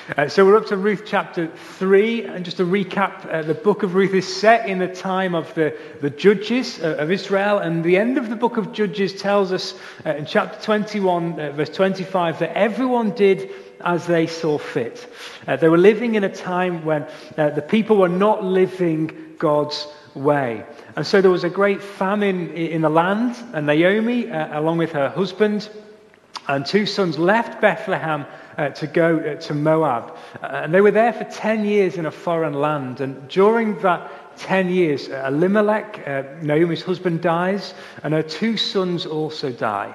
So we're up to Ruth chapter 3, and just to recap, the book of Ruth is set in the time of the judges of Israel, and the end of the book of Judges tells us in chapter 21, verse 25, that everyone did as they saw fit. They were living in a time when the people were not living God's way. And so there was a great famine in the land, and Naomi, along with her husband and two sons, left Bethlehem to go to Moab. And they were there for 10 years in a foreign land. And during that 10 years, Elimelech, Naomi's husband, dies, and her two sons also die.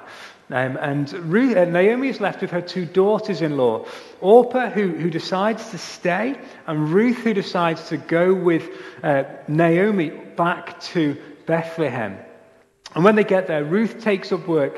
And Naomi is left with her two daughters-in-law, Orpah, who decides to stay, and Ruth, who decides to go with Naomi back to Bethlehem. And when they get there, Ruth takes up work,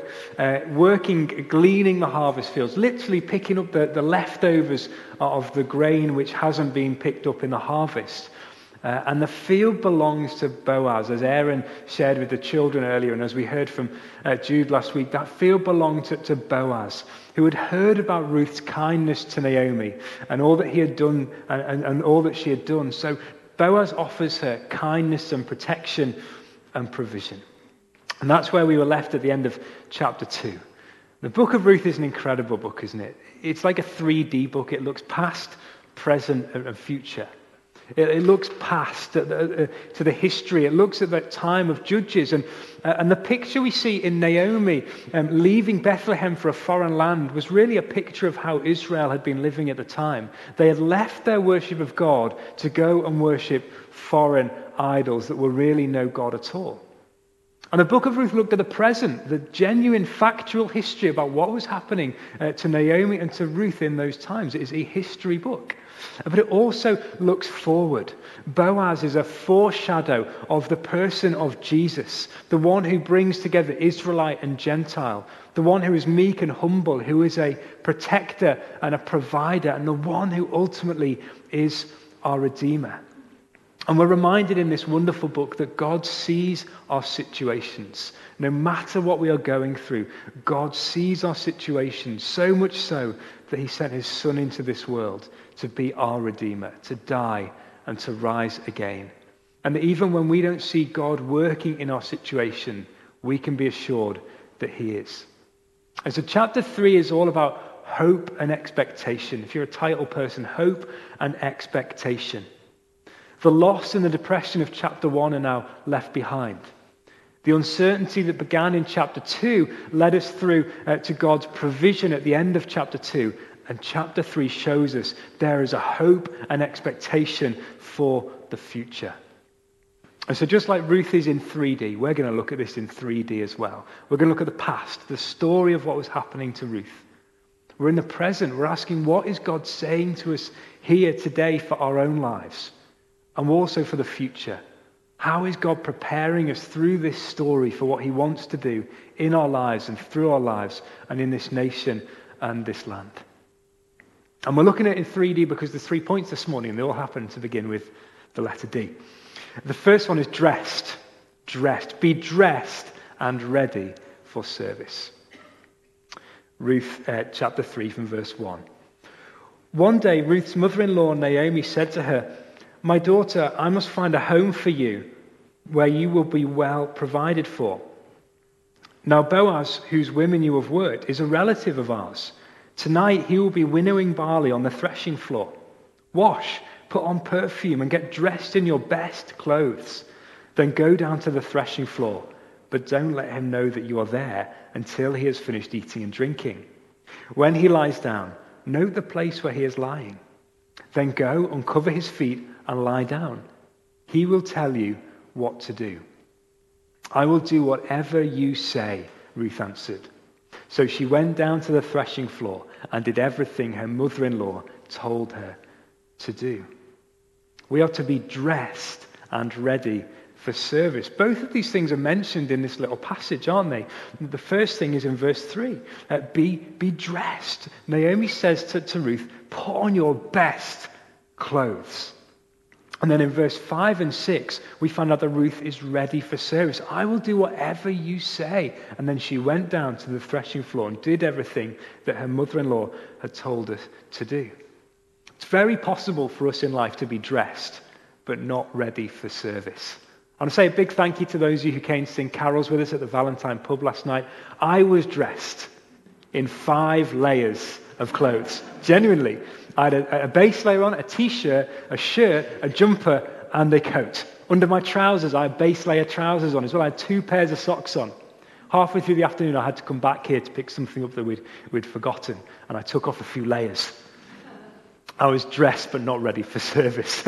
gleaning the harvest fields, literally picking up the leftovers of the grain which hasn't been picked up in the harvest. And the field belongs to Boaz, as Aaron shared with the children earlier, and as we heard from Jude last week, that field belonged to Boaz, who had heard about Ruth's kindness to Naomi and all that he had done and all that she had done. So Boaz offers her kindness and protection and provision. And that's where we were left at the end of chapter 2. The book of Ruth is an incredible book, isn't it? It's like a 3D book. It looks past, present, and future. It looks past to the history. It looks at the time of Judges. And the picture we see in Naomi leaving Bethlehem for a foreign land was really a picture of how Israel had been living at the time. They had left their worship of God to go and worship foreign idols that were really no God at all. And the book of Ruth looked at the present, the genuine factual history about what was happening to Naomi and to Ruth in those times. It is a history book. But it also looks forward. Boaz is a foreshadow of the person of Jesus, the one who brings together Israelite and Gentile, the one who is meek and humble, who is a protector and a provider, and the one who ultimately is our Redeemer. And we're reminded in this wonderful book that God sees our situations. No matter what we are going through, God sees our situations, so much so that he sent his Son into this world to be our Redeemer, to die and to rise again. And even when we don't see God working in our situation, we can be assured that he is. And so chapter 3 is all about hope and expectation. If you're a title person, hope and expectation. The loss and the depression of chapter 1 are now left behind. The uncertainty that began in chapter 2 led us through to God's provision at the end of chapter 2. And chapter 3 shows us there is a hope and expectation for the future. And so just like Ruth is in 3D, we're going to look at this in 3D as well. We're going to look at the past, the story of what was happening to Ruth. We're in the present. We're asking, what is God saying to us here today for our own lives? And also for the future. How is God preparing us through this story for what he wants to do in our lives and through our lives and in this nation and this land? And we're looking at it in 3D because there's 3 points this morning, and they all happen to begin with the letter D. The first one is dressed. Dressed. Be dressed and ready for service. Ruth chapter 3 from verse 1. One day Ruth's mother-in-law Naomi said to her, "My daughter, I must find a home for you where you will be well provided for. Now Boaz, whose women you have worked, is a relative of ours. Tonight he will be winnowing barley on the threshing floor. Wash, put on perfume, and get dressed in your best clothes. Then go down to the threshing floor, but don't let him know that you are there until he has finished eating and drinking. When he lies down, note the place where he is lying. Then go, uncover his feet, and lie down. He will tell you what to do." "I will do whatever you say," Ruth answered. So she went down to the threshing floor and did everything her mother-in-law told her to do. We are to be dressed and ready for service. Both of these things are mentioned in this little passage, aren't they? The first thing is in verse 3. Be dressed. Naomi says to Ruth, put on your best clothes. And then in verse 5 and 6, we find out that Ruth is ready for service. "I will do whatever you say." And then she went down to the threshing floor and did everything that her mother-in-law had told her to do. very possible for us in life to be dressed, but not ready for service. I want to say a big thank you to those of you who came to sing carols with us at the Valentine pub last night. I was dressed in 5 layers of clothes. Genuinely. I had a base layer on, a t-shirt, a shirt, a jumper, and a coat. Under my trousers, I had base layer trousers on as well. I had 2 pairs of socks on. Halfway through the afternoon, I had to come back here to pick something up that we'd forgotten, and I took off a few layers. I was dressed but not ready for service.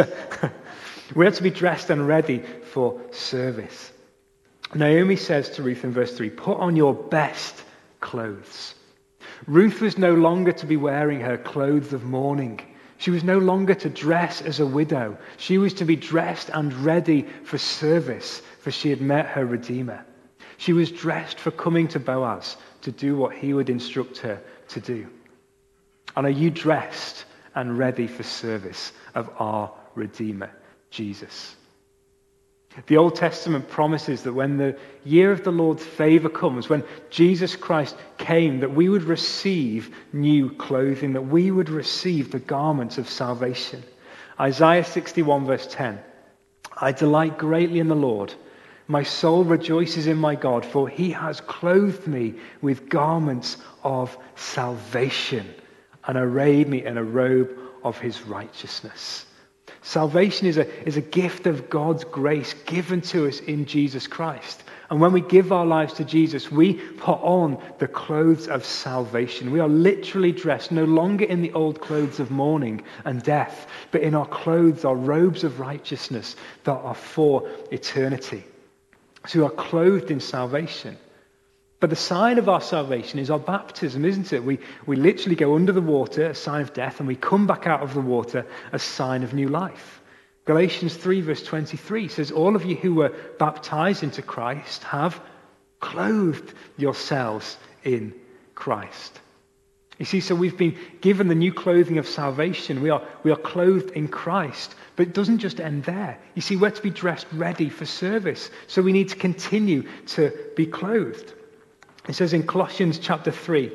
We have to be dressed and ready for service. Naomi says to Ruth in verse 3, put on your best clothes. Ruth was no longer to be wearing her clothes of mourning. She was no longer to dress as a widow. She was to be dressed and ready for service, for she had met her Redeemer. She was dressed for coming to Boaz to do what he would instruct her to do. And are you dressed and ready for service of our Redeemer, Jesus? The Old Testament promises that when the year of the Lord's favor comes, when Jesus Christ came, that we would receive new clothing, that we would receive the garments of salvation. Isaiah 61 verse 10, I delight greatly in the Lord. My soul rejoices in my God, for he has clothed me with garments of salvation and arrayed me in a robe of his righteousness. Salvation is a gift of God's grace given to us in Jesus Christ. And when we give our lives to Jesus, we put on the clothes of salvation. We are literally dressed no longer in the old clothes of mourning and death, but in our clothes, our robes of righteousness that are for eternity. So we are clothed in salvation. But the sign of our salvation is our baptism, isn't it? We literally go under the water, a sign of death, and we come back out of the water, a sign of new life. Galatians 3 verse 23 says, all of you who were baptized into Christ have clothed yourselves in Christ. You see, so we've been given the new clothing of salvation. We are clothed in Christ. But it doesn't just end there. You see, we're to be dressed ready for service. So we need to continue to be clothed. It says in Colossians chapter 3,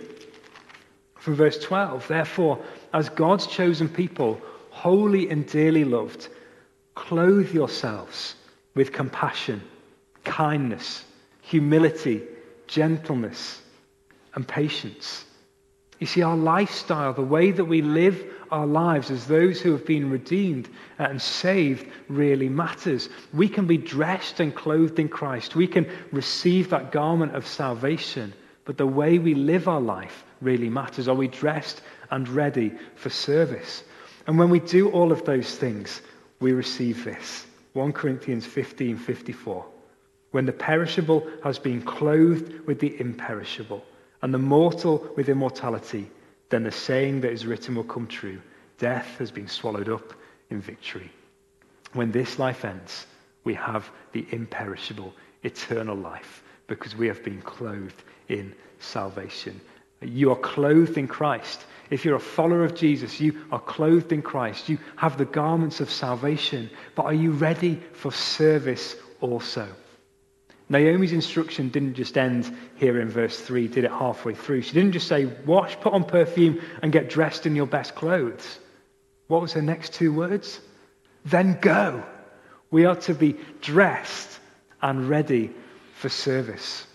from verse 12, therefore, as God's chosen people, holy and dearly loved, clothe yourselves with compassion, kindness, humility, gentleness, and patience. You see, our lifestyle, the way that we live our lives as those who have been redeemed and saved really matters. We can be dressed and clothed in Christ. We can receive that garment of salvation. But the way we live our life really matters. Are we dressed and ready for service? And when we do all of those things, we receive this. 1 Corinthians 15:54. When the perishable has been clothed with the imperishable, and the mortal with immortality, then the saying that is written will come true. Death has been swallowed up in victory. When this life ends, we have the imperishable, eternal life because we have been clothed in salvation. You are clothed in Christ. If you're a follower of Jesus, you are clothed in Christ. You have the garments of salvation. But are you ready for service also? Naomi's instruction didn't just end here in verse 3, did it halfway through. She didn't just say, wash, put on perfume, and get dressed in your best clothes. What was her next 2 words? Then go. We are to be dressed and ready for service.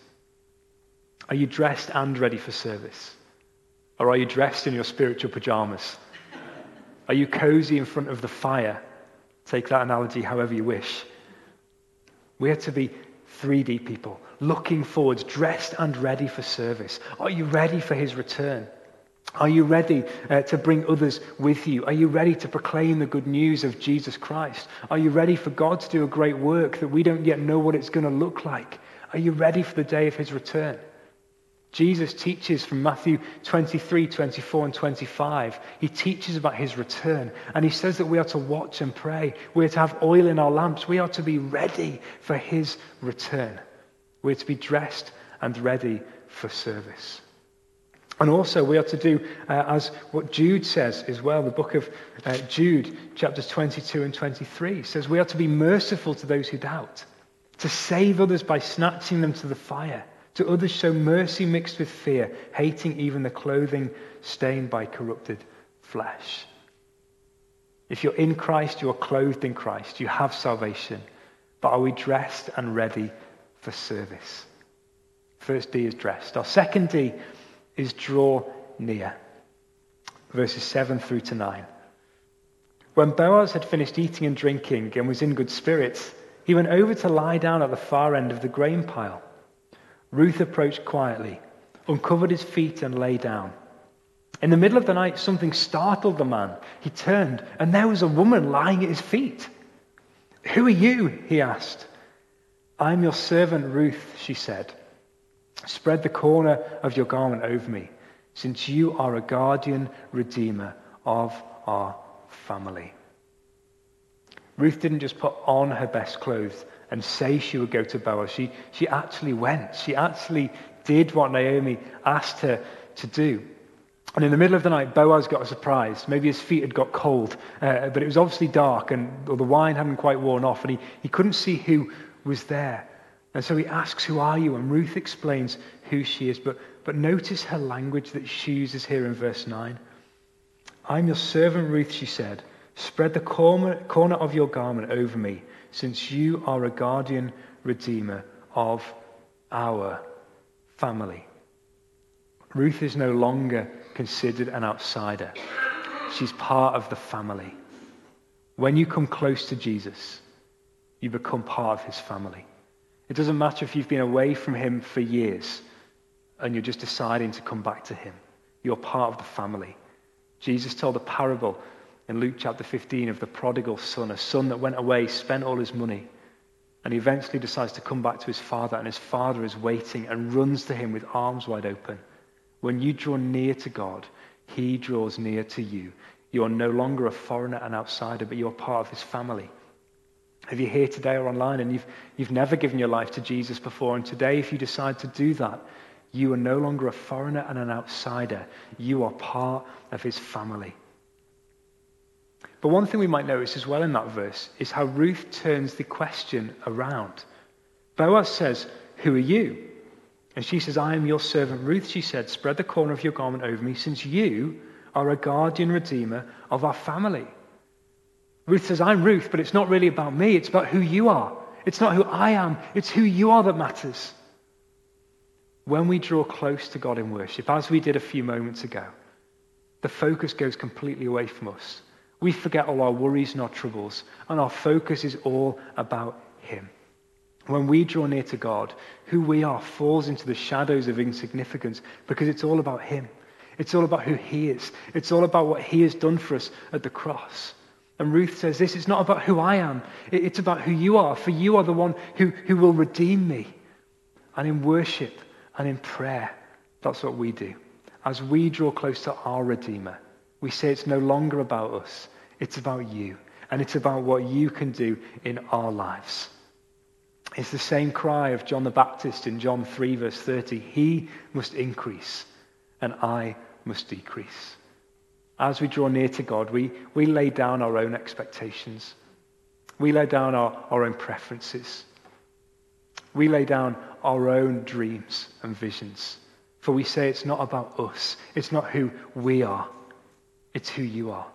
Are you dressed and ready for service? Or are you dressed in your spiritual pajamas? Are you cozy in front of the fire? Take that analogy however you wish. We are to be 3D people, looking forwards, dressed and ready for service. Are you ready for his return? Are you ready to bring others with you? Are you ready to proclaim the good news of Jesus Christ? Are you ready for God to do a great work that we don't yet know what it's going to look like? Are you ready for the day of his return? Jesus teaches from Matthew 23, 24, and 25. He teaches about his return. And he says that we are to watch and pray. We are to have oil in our lamps. We are to be ready for his return. We are to be dressed and ready for service. And also we are to do as what Jude says as well. The book of Jude, chapters 22 and 23, says we are to be merciful to those who doubt, to save others by snatching them to the fire. To others show mercy mixed with fear, hating even the clothing stained by corrupted flesh. If you're in Christ, you are clothed in Christ. You have salvation. But are we dressed and ready for service? First D is dressed. Our second D is draw near. Verses 7 through to 9. When Boaz had finished eating and drinking and was in good spirits, he went over to lie down at the far end of the grain pile. Ruth approached quietly, uncovered his feet and lay down. In the middle of the night, something startled the man. He turned, and there was a woman lying at his feet. "Who are you?" he asked. "I'm your servant Ruth," she said. "Spread the corner of your garment over me, since you are a guardian redeemer of our family." Ruth didn't just put on her best clothes and say she would go to Boaz. She actually went. She actually did what Naomi asked her to do. And in the middle of the night, Boaz got a surprise. Maybe his feet had got cold, but it was obviously dark, and the wine hadn't quite worn off, and he couldn't see who was there. And so he asks, "Who are you?" And Ruth explains who she is. But notice her language that she uses here in verse 9. "I'm your servant Ruth," she said. "Spread the corner of your garment over me, since you are a guardian redeemer of our family." Ruth is no longer considered an outsider. She's part of the family. When you come close to Jesus, you become part of his family. It doesn't matter if you've been away from him for years and you're just deciding to come back to him. You're part of the family. Jesus told a parable in Luke chapter 15 of the prodigal son, a son that went away, spent all his money, and he eventually decides to come back to his father, and his father is waiting and runs to him with arms wide open. When you draw near to God, he draws near to you. You are no longer a foreigner and outsider, but you're part of his family. If you're here today or online and you've never given your life to Jesus before, and today if you decide to do that, you are no longer a foreigner and an outsider. You are part of his family. But one thing we might notice as well in that verse is how Ruth turns the question around. Boaz says, "Who are you?" And she says, "I am your servant Ruth," she said. "Spread the corner of your garment over me, since you are a guardian redeemer of our family." Ruth says, "I'm Ruth, but it's not really about me. It's about who you are. It's not who I am. It's who you are that matters." When we draw close to God in worship, as we did a few moments ago, the focus goes completely away from us. We forget all our worries and our troubles, and our focus is all about him. When we draw near to God, who we are falls into the shadows of insignificance because it's all about him. It's all about who he is. It's all about what he has done for us at the cross. And Ruth says this, "It's not about who I am. It's about who you are, for you are the one who will redeem me." And in worship and in prayer, that's what we do. As we draw close to our Redeemer, we say it's no longer about us. It's about you. And it's about what you can do in our lives. It's the same cry of John the Baptist in John 3 verse 30. "He must increase and I must decrease." As we draw near to God, we lay down our own expectations. We lay down our own preferences. We lay down our own dreams and visions. For we say it's not about us. It's not who we are. It's who you are.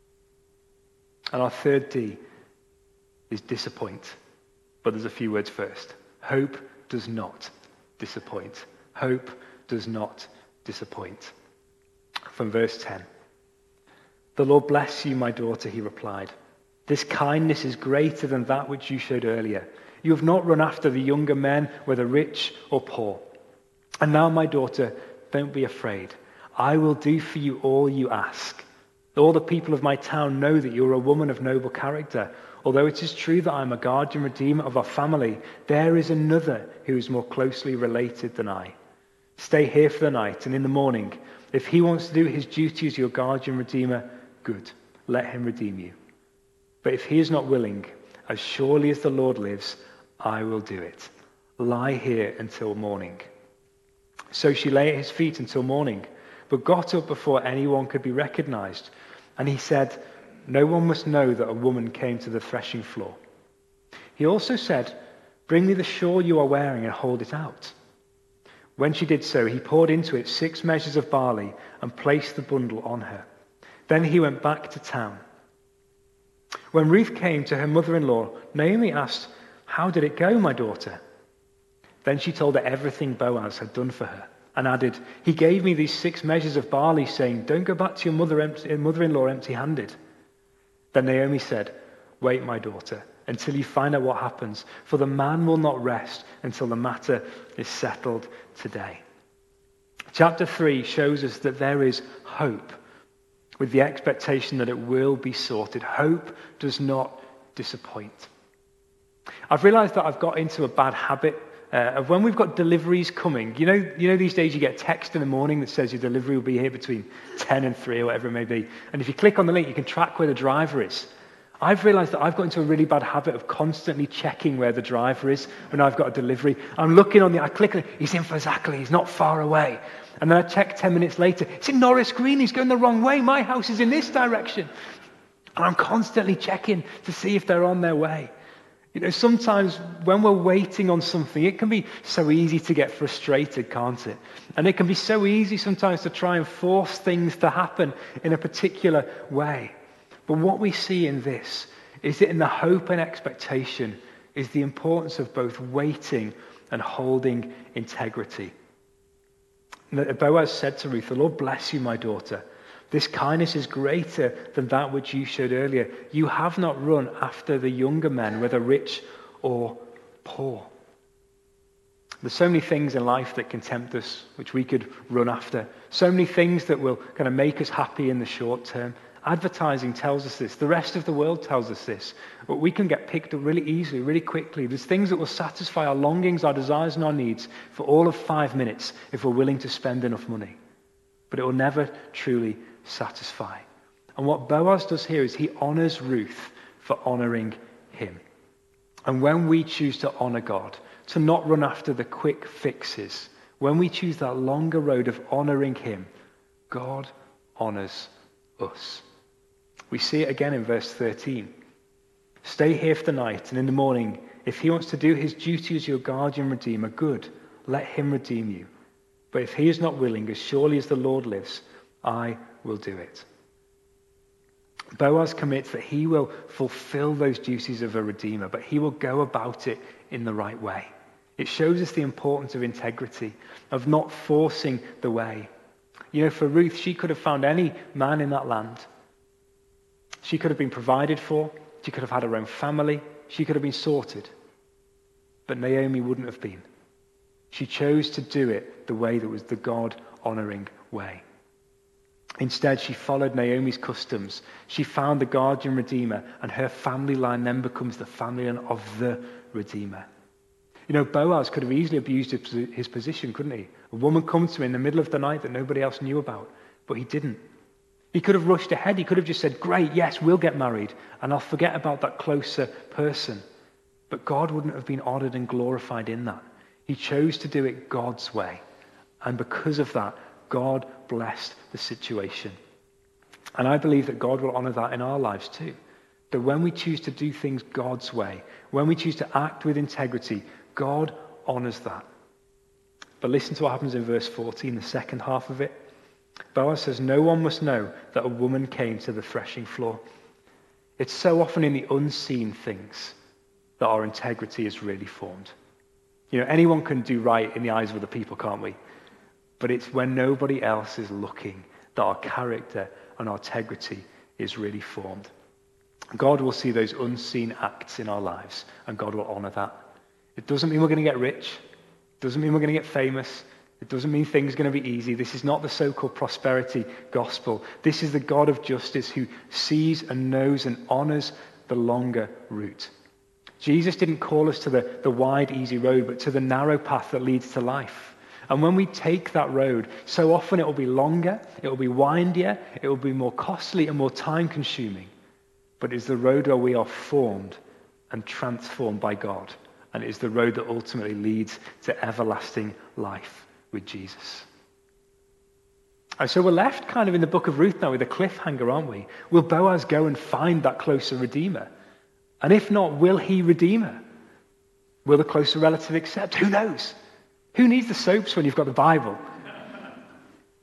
And our third D is disappoint. But there's a few words first. Hope does not disappoint. Hope does not disappoint. From verse 10. "The Lord bless you, my daughter," he replied. "This kindness is greater than that which you showed earlier. You have not run after the younger men, whether rich or poor. And now, my daughter, don't be afraid. I will do for you all you ask. All the people of my town know that you are a woman of noble character. Although it is true that I am a guardian redeemer of our family, there is another who is more closely related than I. Stay here for the night, and in the morning, if he wants to do his duty as your guardian redeemer, good, let him redeem you. But if he is not willing, as surely as the Lord lives, I will do it. Lie here until morning." So she lay at his feet until morning, but got up before anyone could be recognized. And he said, "No one must know that a woman came to the threshing floor." He also said, "Bring me the shawl you are wearing and hold it out." When she did so, he poured into it 6 measures of barley and placed the bundle on her. Then he went back to town. When Ruth came to her mother-in-law, Naomi asked, "How did it go, my daughter?" Then she told her everything Boaz had done for her and added, "He gave me these 6 measures of barley, saying, 'Don't go back to your mother-in-law empty-handed.'" Then Naomi said, "Wait, my daughter, until you find out what happens, for the man will not rest until the matter is settled today." Chapter 3 shows us that there is hope, with the expectation that it will be sorted. Hope does not disappoint. I've realized that I've got into a bad habit of when we've got deliveries coming. You know these days you get a text in the morning that says your delivery will be here between 10 and 3 or whatever it may be. And if you click on the link, you can track where the driver is. I've realized that I've got into a really bad habit of constantly checking where the driver is when I've got a delivery. I click on it, he's in Fazakerley, he's not far away. And then I check 10 minutes later, it's in Norris Green, he's going the wrong way, my house is in this direction. And I'm constantly checking to see if they're on their way. Sometimes when we're waiting on something, it can be so easy to get frustrated, can't it? And it can be so easy sometimes to try and force things to happen in a particular way. But what we see in this is that in the hope and expectation is the importance of both waiting and holding integrity. Boaz said to Ruth, "The Lord bless you, my daughter. This kindness is greater than that which you showed earlier. You have not run after the younger men, whether rich or poor." There's so many things in life that can tempt us, which we could run after. So many things that will kind of make us happy in the short term. Advertising tells us this. The rest of the world tells us this. But we can get picked up really easily, really quickly. There's things that will satisfy our longings, our desires, and our needs for all of 5 minutes if we're willing to spend enough money. But it will never truly satisfy. And what Boaz does here is he honors Ruth for honoring him. And when we choose to honor God, to not run after the quick fixes, when we choose that longer road of honoring him, God honors us. We see it again in verse 13. "Stay here for the night, and in the morning, if he wants to do his duty as your guardian redeemer, good, let him redeem you. But if he is not willing, as surely as the Lord lives, I will do it." Boaz commits that he will fulfill those duties of a redeemer, but he will go about it in the right way. It shows us the importance of integrity, of not forcing the way. For Ruth, she could have found any man in that land. She could have been provided for. She could have had her own family. She could have been sorted. But Naomi wouldn't have been. She chose to do it the way that was the God-honoring way. Instead, she followed Naomi's customs. She found the guardian redeemer, and her family line then becomes the family line of the redeemer. Boaz could have easily abused his position, couldn't he? A woman comes to him in the middle of the night that nobody else knew about, but he didn't. He could have rushed ahead. He could have just said, "Great, yes, we'll get married, and I'll forget about that closer person." But God wouldn't have been honored and glorified in that. He chose to do it God's way. And because of that, God blessed the situation. And I believe that God will honor that in our lives too. That when we choose to do things God's way, when we choose to act with integrity, God honors that. But listen to what happens in verse 14, the second half of it. Boaz says, "No one must know that a woman came to the threshing floor." It's so often in the unseen things that our integrity is really formed. Anyone can do right in the eyes of other people, can't we? But it's when nobody else is looking that our character and our integrity is really formed. God will see those unseen acts in our lives, and God will honor that. It doesn't mean we're going to get rich. It doesn't mean we're going to get famous. It doesn't mean things are going to be easy. This is not the so-called prosperity gospel. This is the God of justice who sees and knows and honors the longer route. Jesus didn't call us to the wide, easy road, but to the narrow path that leads to life. And when we take that road, so often it will be longer, it will be windier, it will be more costly and more time-consuming. But it's the road where we are formed and transformed by God. And it is the road that ultimately leads to everlasting life with Jesus. And so we're left kind of in the book of Ruth now with a cliffhanger, aren't we? Will Boaz go and find that closer redeemer? And if not, will he redeem her? Will the closer relative accept? Who knows? Who needs the soaps when you've got the Bible?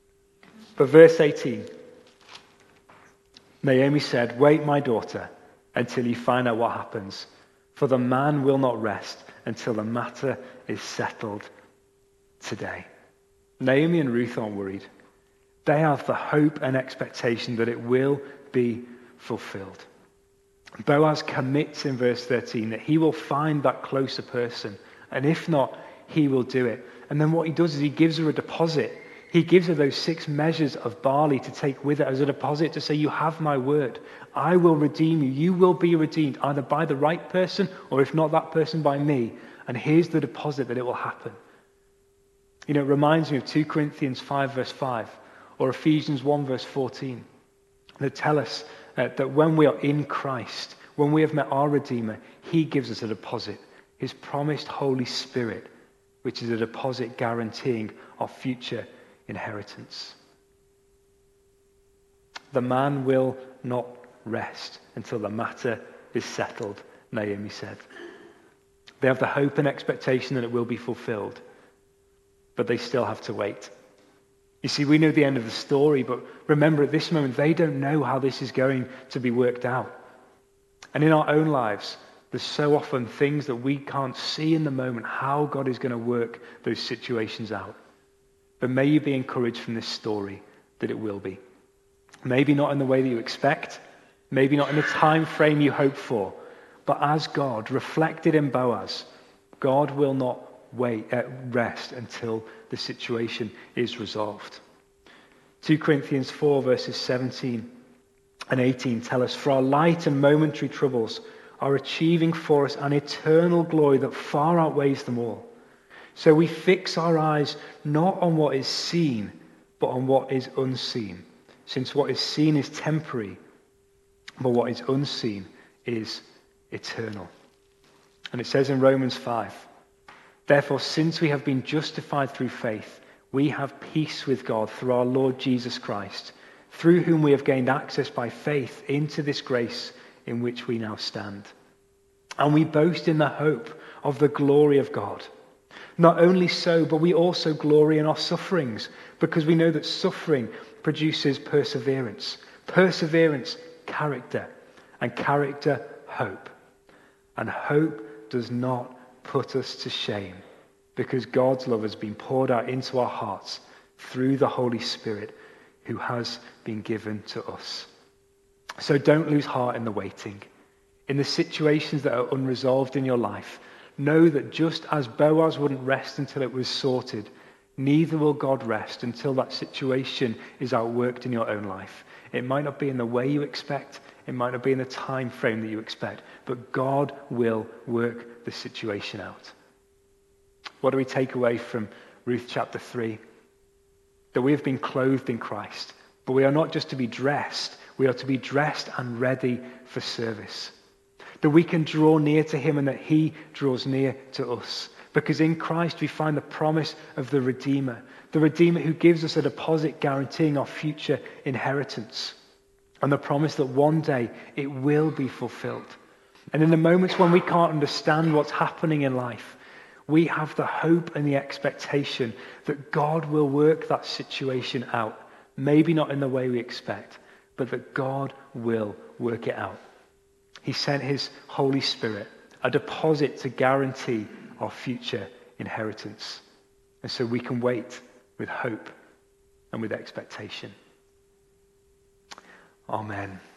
But verse 18, Naomi said, "Wait, my daughter, until you find out what happens. For the man will not rest until the matter is settled today. Naomi and Ruth aren't worried. They have the hope and expectation that it will be fulfilled. Boaz commits in verse 13 that he will find that closer person, and if not, he will do it. And then what he does is he gives her a deposit. He gives her those 6 measures of barley to take with her as a deposit to say, you have my word. I will redeem you. You will be redeemed either by the right person or if not that person, by me. And here's the deposit that it will happen. You know, it reminds me of 2 Corinthians 5 verse 5 or Ephesians 1 verse 14 that tell us that when we are in Christ, when we have met our Redeemer, he gives us a deposit, his promised Holy Spirit, which is a deposit guaranteeing our future inheritance. The man will not rest until the matter is settled, Naomi said. They have the hope and expectation that it will be fulfilled, but they still have to wait. You see, we know the end of the story, but remember at this moment, they don't know how this is going to be worked out. And in our own lives, there's so often things that we can't see in the moment how God is going to work those situations out. But may you be encouraged from this story that it will be. Maybe not in the way that you expect, maybe not in the time frame you hope for, but as God, reflected in Boaz, God will not rest until the situation is resolved. 2 Corinthians 4 verses 17 and 18 tell us, for our light and momentary troubles are achieving for us an eternal glory that far outweighs them all. So we fix our eyes not on what is seen, but on what is unseen, since what is seen is temporary, but what is unseen is eternal. And it says in Romans 5, therefore, since we have been justified through faith, we have peace with God through our Lord Jesus Christ, through whom we have gained access by faith into this grace in which we now stand. And we boast in the hope of the glory of God. Not only so, but we also glory in our sufferings, because we know that suffering produces perseverance. Perseverance, character, and character, hope. And hope does not put us to shame, because God's love has been poured out into our hearts through the Holy Spirit who has been given to us. So don't lose heart in the waiting. In the situations that are unresolved in your life, know that just as Boaz wouldn't rest until it was sorted, neither will God rest until that situation is outworked in your own life. It might not be in the way you expect, it might not be in the time frame that you expect, but God will work the situation out. What do we take away from Ruth chapter 3? That we have been clothed in Christ, but we are not just to be dressed, we are to be dressed and ready for service. That we can draw near to him and that he draws near to us. Because in Christ we find the promise of the Redeemer who gives us a deposit guaranteeing our future inheritance. And the promise that one day it will be fulfilled. And in the moments when we can't understand what's happening in life, we have the hope and the expectation that God will work that situation out. Maybe not in the way we expect, but that God will work it out. He sent his Holy Spirit, a deposit to guarantee our future inheritance. And so we can wait with hope and with expectation. Amen.